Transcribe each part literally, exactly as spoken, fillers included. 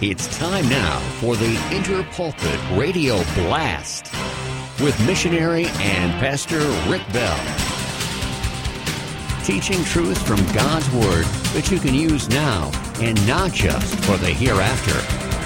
It's time now for the Interpulpit Radio Blast with missionary and pastor Rick Bell. Teaching truth from God's Word that you can use now and not just for the hereafter.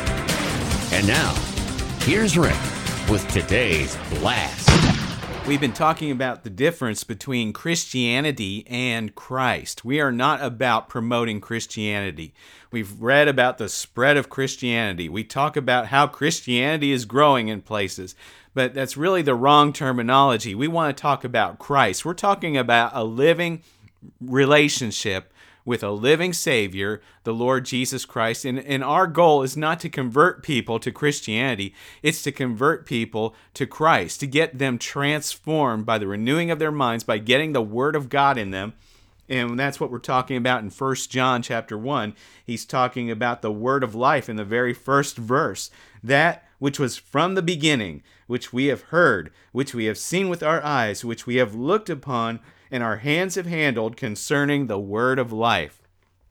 And now, here's Rick with today's Blast. We've been talking about the difference between Christianity and Christ. We are not about promoting Christianity. We've read about the spread of Christianity. We talk about how Christianity is growing in places, but that's really the wrong terminology. We want to talk about Christ. We're talking about a living relationship with a living Savior, the Lord Jesus Christ. And, and our goal is not to convert people to Christianity. It's to convert people to Christ, to get them transformed by the renewing of their minds, by getting the Word of God in them. And that's what we're talking about in First John chapter one. He's talking about the Word of life in the very first verse. That which was from the beginning, which we have heard, which we have seen with our eyes, which we have looked upon, and our hands have handled concerning the word of life.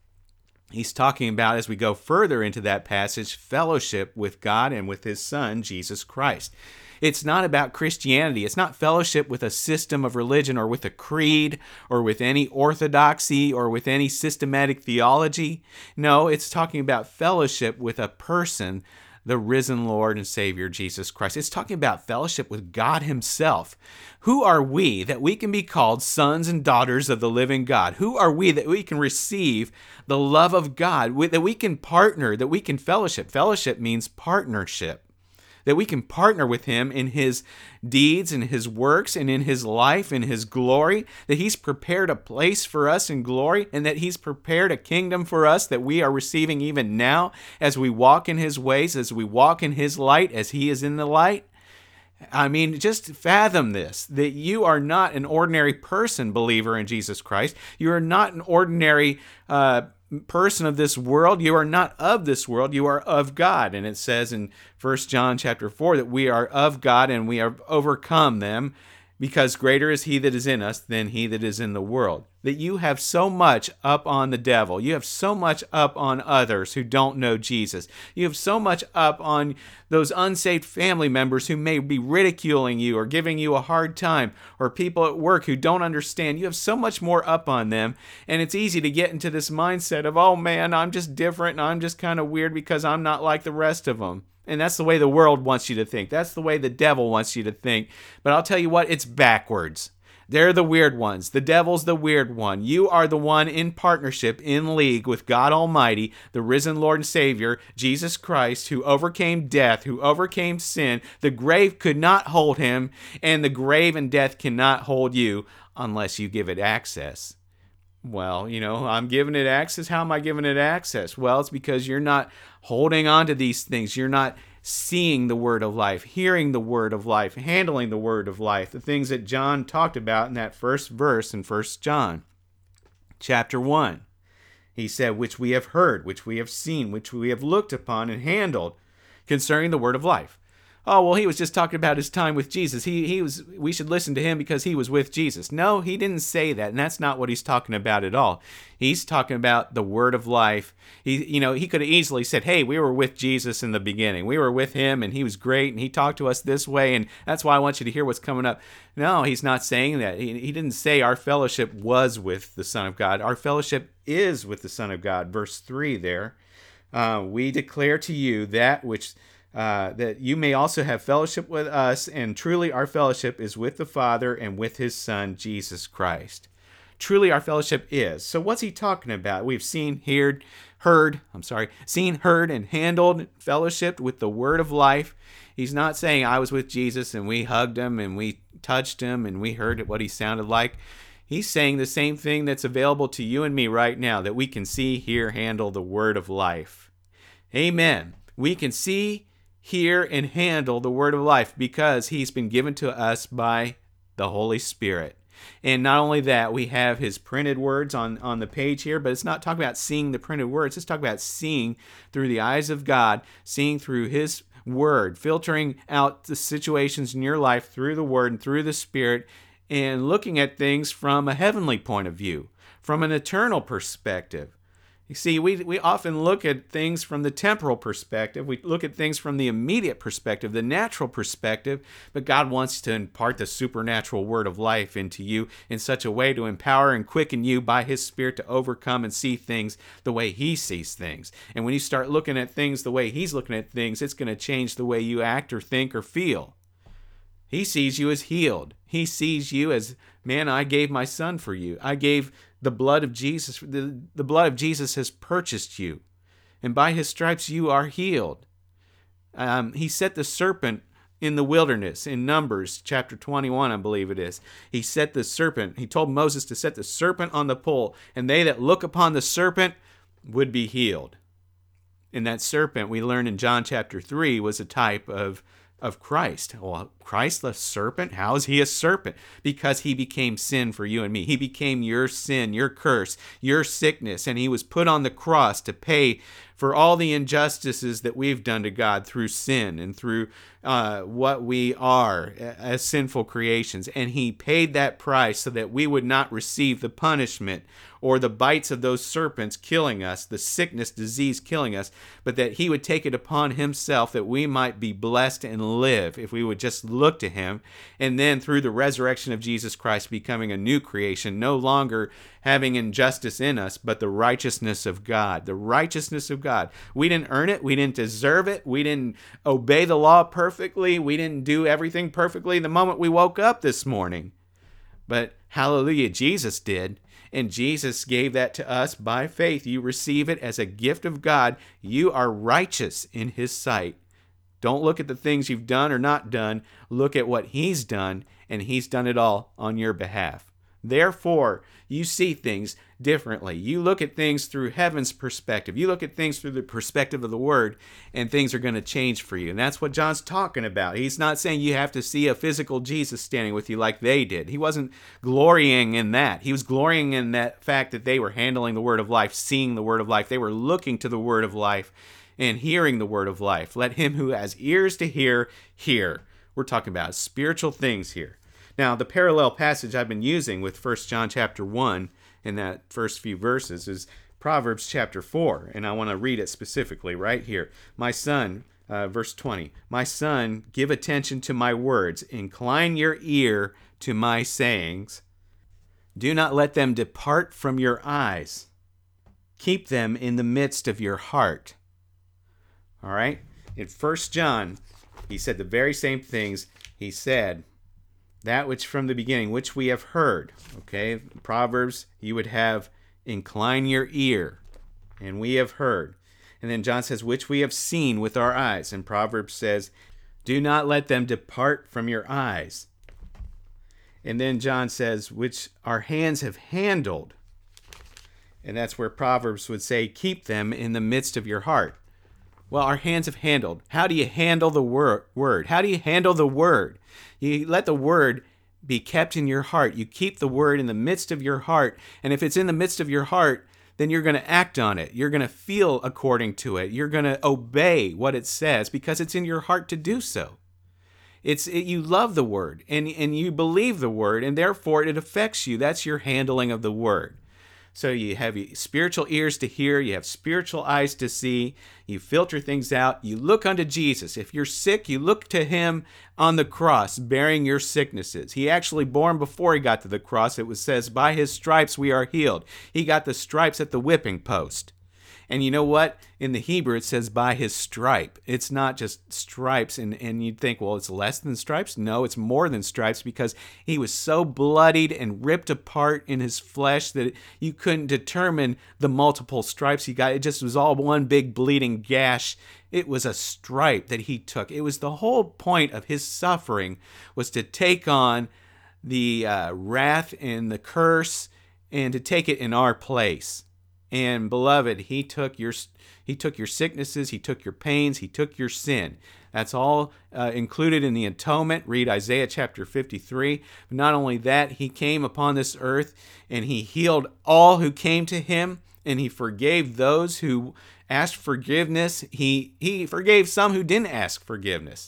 He's talking about, as we go further into that passage, fellowship with God and with his Son, Jesus Christ. It's not about Christianity. It's not fellowship with a system of religion or with a creed or with any orthodoxy or with any systematic theology. No, it's talking about fellowship with a person, the risen Lord and Savior, Jesus Christ. It's talking about fellowship with God himself. Who are we that we can be called sons and daughters of the living God? Who are we that we can receive the love of God, that we can partner, that we can fellowship? Fellowship means partnership. That we can partner with him in his deeds and his works and in his life and his glory, that he's prepared a place for us in glory, and that he's prepared a kingdom for us that we are receiving even now as we walk in his ways, as we walk in his light, as he is in the light. I mean, just fathom this, that you are not an ordinary person, believer in Jesus Christ. You are not an ordinary uh person of this world. You are not of this world. You are of God. And it says in First John chapter four that we are of God and we have overcome them, because greater is he that is in us than he that is in the world. That you have so much up on the devil. You have so much up on others who don't know Jesus. You have so much up on those unsaved family members who may be ridiculing you or giving you a hard time, or people at work who don't understand. You have so much more up on them, and it's easy to get into this mindset of, oh man, I'm just different and I'm just kind of weird because I'm not like the rest of them. And that's the way the world wants you to think. That's the way the devil wants you to think. But I'll tell you what, it's backwards. They're the weird ones. The devil's the weird one. You are the one in partnership, in league with God Almighty, the risen Lord and Savior, Jesus Christ, who overcame death, who overcame sin. The grave could not hold him, and the grave and death cannot hold you unless you give it access. Well, you know, I'm giving it access. How am I giving it access? Well, it's because you're not holding on to these things. You're not seeing the word of life, hearing the word of life, handling the word of life, the things that John talked about in that first verse in First John chapter one. He said, which we have heard, which we have seen, which we have looked upon and handled concerning the word of life. Oh, well, he was just talking about his time with Jesus. He he was. We should listen to him because he was with Jesus. No, he didn't say that, and that's not what he's talking about at all. He's talking about the word of life. He, you know, he could have easily said, hey, we were with Jesus in the beginning. We were with him, and he was great, and he talked to us this way, and that's why I want you to hear what's coming up. No, he's not saying that. He, he didn't say our fellowship was with the Son of God. Our fellowship is with the Son of God. Verse three there. Uh, we declare to you that which... Uh, that you may also have fellowship with us, and truly our fellowship is with the Father and with his Son, Jesus Christ. Truly our fellowship is. So what's he talking about? We've seen, heard, heard, I'm sorry, seen, heard, and handled, fellowship with the word of life. He's not saying I was with Jesus and we hugged him and we touched him and we heard what he sounded like. He's saying the same thing that's available to you and me right now, that we can see, hear, handle the word of life. Amen. We can see, hear, and handle the word of life because he's been given to us by the Holy Spirit. And not only that, we have his printed words on, on the page here, but it's not talking about seeing the printed words. It's talking about seeing through the eyes of God, seeing through his word, filtering out the situations in your life through the word and through the Spirit, and looking at things from a heavenly point of view, from an eternal perspective. You see, we, we often look at things from the temporal perspective. We look at things from the immediate perspective, the natural perspective, but God wants to impart the supernatural word of life into you in such a way to empower and quicken you by His Spirit to overcome and see things the way He sees things. And when you start looking at things the way He's looking at things, it's going to change the way you act or think or feel. He sees you as healed. He sees you as, man, I gave my son for you. I gave the blood of Jesus. The, the blood of Jesus has purchased you. And by His stripes you are healed. Um, he set the serpent in the wilderness in Numbers chapter twenty-one, I believe it is. He set the serpent. He told Moses to set the serpent on the pole, and they that look upon the serpent would be healed. And that serpent, we learn in John chapter three, was a type of of Christ. Well, Christ the serpent? How is He a serpent? Because He became sin for you and me. He became your sin, your curse, your sickness, and He was put on the cross to pay for all the injustices that we've done to God through sin and through uh, what we are as sinful creations. And He paid that price so that we would not receive the punishment or the bites of those serpents killing us, the sickness, disease killing us, but that He would take it upon Himself that we might be blessed and live if we would just look to Him. And then through the resurrection of Jesus Christ, becoming a new creation, no longer having injustice in us, but the righteousness of God. The righteousness of God. We didn't earn it. We didn't deserve it. We didn't obey the law perfectly. We didn't do everything perfectly the moment we woke up this morning. But hallelujah, Jesus did. And Jesus gave that to us by faith. You receive it as a gift of God. You are righteous in His sight. Don't look at the things you've done or not done. Look at what He's done, and He's done it all on your behalf. Therefore, you see things differently. You look at things through heaven's perspective. You look at things through the perspective of the Word, and things are going to change for you. And that's what John's talking about. He's not saying you have to see a physical Jesus standing with you like they did. He wasn't glorying in that. He was glorying in that fact that they were handling the Word of life, seeing the Word of life. They were looking to the Word of life and hearing the Word of life. Let him who has ears to hear, hear. We're talking about spiritual things here. Now, the parallel passage I've been using with First John chapter one in that first few verses is Proverbs chapter four, and I want to read it specifically right here. My son, uh, verse twenty, my son, give attention to my words, incline your ear to my sayings. Do not let them depart from your eyes. Keep them in the midst of your heart. All right? In First John, he said the very same things. He said, that which from the beginning, which we have heard. Okay, Proverbs, you would have incline your ear, and we have heard. And then John says, which we have seen with our eyes. And Proverbs says, do not let them depart from your eyes. And then John says, which our hands have handled. And that's where Proverbs would say, keep them in the midst of your heart. Well, our hands have handled. How do you handle the wor- word? How do you handle the word? You let the word be kept in your heart. You keep the word in the midst of your heart. And if it's in the midst of your heart, then you're going to act on it. You're going to feel according to it. You're going to obey what it says because it's in your heart to do so. It's it, you love the word and, and you believe the word, and therefore it affects you. That's your handling of the word. So you have spiritual ears to hear, you have spiritual eyes to see, you filter things out, you look unto Jesus. If you're sick, you look to him on the cross, bearing your sicknesses. He actually bore them before he got to the cross. It was says, by his stripes we are healed. He got the stripes at the whipping post. And you know what? In the Hebrew, it says by his stripe. It's not just stripes, and, and you'd think, well, it's less than stripes. No, it's more than stripes because he was so bloodied and ripped apart in his flesh that you couldn't determine the multiple stripes he got. It just was all one big bleeding gash. It was a stripe that he took. It was the whole point of his suffering was to take on the uh, wrath and the curse and to take it in our place. And beloved, he took your he took your sicknesses, he took your pains, he took your sin. That's all uh, included in the atonement. Read Isaiah chapter fifty-three. But not only that, he came upon this earth and he healed all who came to him, and he forgave those who asked forgiveness. He he forgave some who didn't ask forgiveness.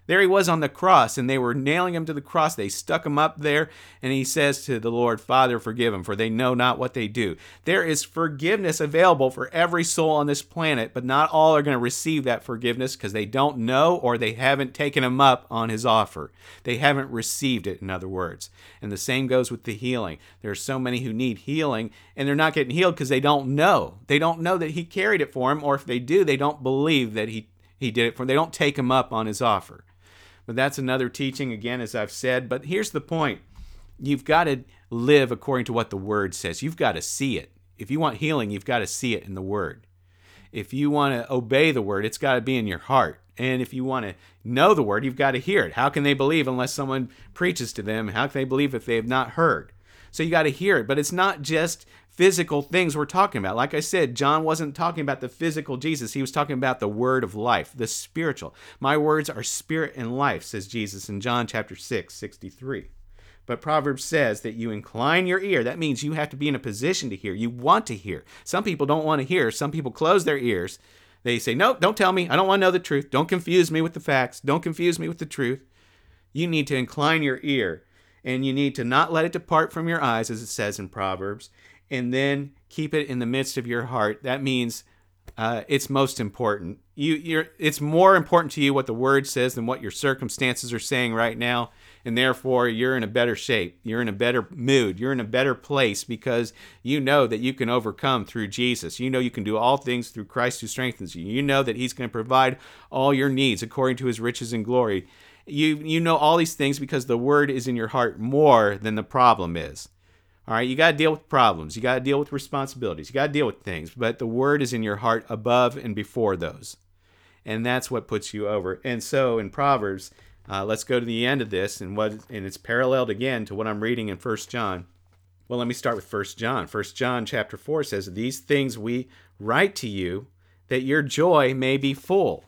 There he was on the cross, and they were nailing him to the cross. They stuck him up there, and he says to the Lord, Father, forgive them, for they know not what they do. There is forgiveness available for every soul on this planet, but not all are going to receive that forgiveness because they don't know or they haven't taken him up on his offer. They haven't received it, in other words. And the same goes with the healing. There are so many who need healing, and they're not getting healed because they don't know. They don't know that he carried it for them, or if they do, they don't believe that he, he did it for them. They don't take him up on his offer. But that's another teaching, again, as I've said. But here's the point. You've got to live according to what the Word says. You've got to see it. If you want healing, you've got to see it in the Word. If you want to obey the Word, it's got to be in your heart. And if you want to know the Word, you've got to hear it. How can they believe unless someone preaches to them? How can they believe if they have not heard? So you got to hear it. But it's not just physical things we're talking about. Like I said, John wasn't talking about the physical Jesus. He was talking about the word of life, the spiritual. My words are spirit and life, says Jesus in John chapter six, sixty-three. But Proverbs says that you incline your ear. That means you have to be in a position to hear. You want to hear. Some people don't want to hear. Some people close their ears. They say, no, don't tell me. I don't want to know the truth. Don't confuse me with the facts. Don't confuse me with the truth. You need to incline your ear, and you need to not let it depart from your eyes, as it says in Proverbs, and then keep it in the midst of your heart. That means uh, it's most important. You, you're, it's more important to you what the Word says than what your circumstances are saying right now, and therefore you're in a better shape. You're in a better mood. You're in a better place because you know that you can overcome through Jesus. You know you can do all things through Christ who strengthens you. You know that He's going to provide all your needs according to His riches and glory. You, you know all these things because the Word is in your heart more than the problem is. All right, you got to deal with problems. You got to deal with responsibilities. You got to deal with things. But the Word is in your heart above and before those. And that's what puts you over. And so in Proverbs, uh, let's go to the end of this. And what and it's paralleled again to what I'm reading in First John. Well, let me start with First John. First John chapter four says, these things we write to you that your joy may be full.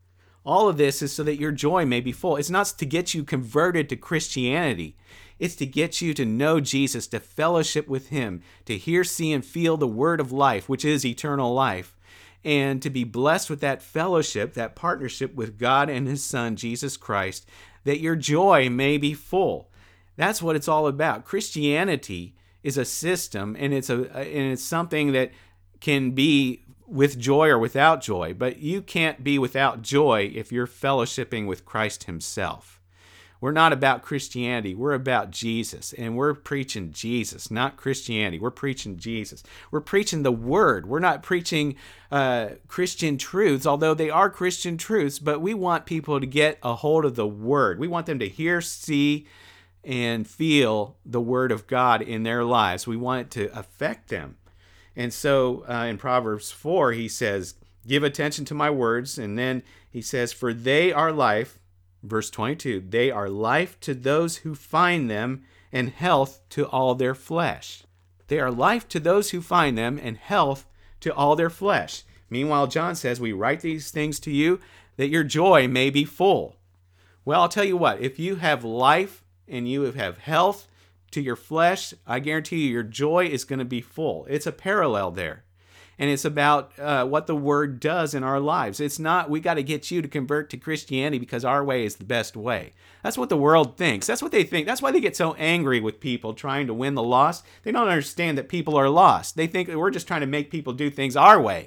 All of this is so that your joy may be full. It's not to get you converted to Christianity. It's to get you to know Jesus, to fellowship with Him, to hear, see, and feel the word of life, which is eternal life, and to be blessed with that fellowship, that partnership with God and His Son, Jesus Christ, that your joy may be full. That's what it's all about. Christianity is a system, and it's a and it's something that can be with joy or without joy, but you can't be without joy if you're fellowshipping with Christ Himself. We're not about Christianity. We're about Jesus, and we're preaching Jesus, not Christianity. We're preaching Jesus. We're preaching the Word. We're not preaching uh, Christian truths, although they are Christian truths, but we want people to get a hold of the Word. We want them to hear, see, and feel the Word of God in their lives. We want it to affect them. And so uh, in Proverbs four, he says, give attention to my words. And then he says, for they are life. Verse twenty-two, they are life to those who find them and health to all their flesh. They are life to those who find them and health to all their flesh. Meanwhile, John says, we write these things to you that your joy may be full. Well, I'll tell you what, if you have life and you have health to your flesh, I guarantee you your joy is going to be full. It's a parallel there. And it's about uh, what the Word does in our lives. It's not, we got to get you to convert to Christianity because our way is the best way. That's what the world thinks. That's what they think. That's why they get so angry with people trying to win the lost. They don't understand that people are lost. They think that we're just trying to make people do things our way.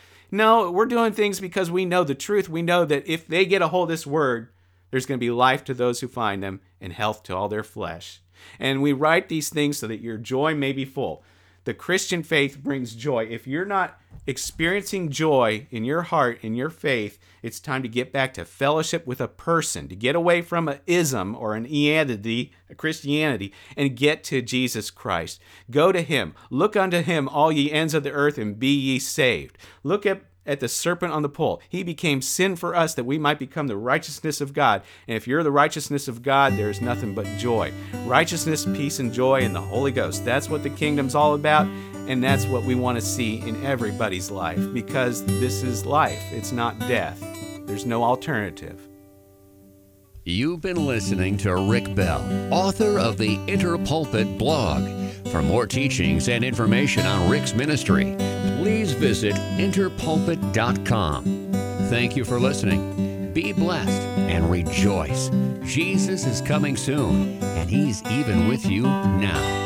No, we're doing things because we know the truth. We know that if they get a hold of this Word, there's going to be life to those who find them and health to all their flesh. And we write these things so that your joy may be full. The Christian faith brings joy. If you're not experiencing joy in your heart, in your faith, it's time to get back to fellowship with a person, to get away from an ism or an eanity, a Christianity, and get to Jesus Christ. Go to Him. Look unto Him, all ye ends of the earth, and be ye saved. Look at at the serpent on the pole. He became sin for us that we might become the righteousness of God. And if you're the righteousness of God, there is nothing but joy. Righteousness, peace, and joy in the Holy Ghost. That's what the kingdom's all about, and that's what we want to see in everybody's life, because this is life. It's not death. There's no alternative. You've been listening to Rick Bell, author of the Interpulpit blog. For more teachings and information on Rick's ministry, please visit interpulpit dot com. Thank you for listening. Be blessed and rejoice. Jesus is coming soon, and He's even with you now.